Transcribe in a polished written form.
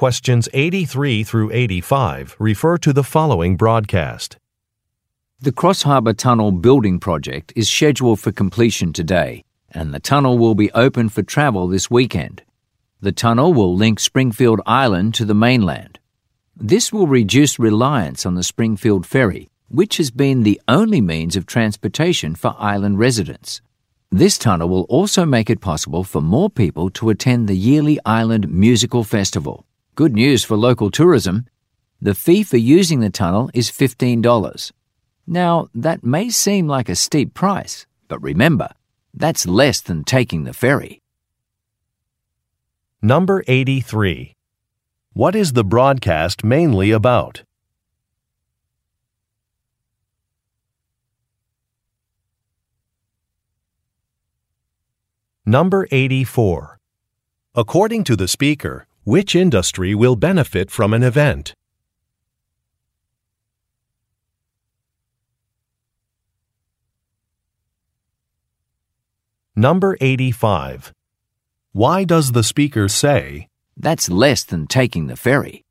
Questions 83 through 85 refer to the following broadcast. The Cross Harbour Tunnel building project is scheduled for completion today, and the tunnel will be open for travel this weekend. The tunnel will link Springfield Island to the mainland. This will reduce reliance on the Springfield Ferry, which has been the only means of transportation for island residents. This tunnel will also make it possible for more people to attend the yearly Island Musical Festival. Good news for local tourism. The fee for using the tunnel is $15. Now, that may seem like a steep price, but remember, that's less than taking the ferry. Number 83. What is the broadcast mainly about? Number 84. According to the speaker, which industry will benefit from an event? Number 85. Why does the speaker say, That's less than taking the ferry?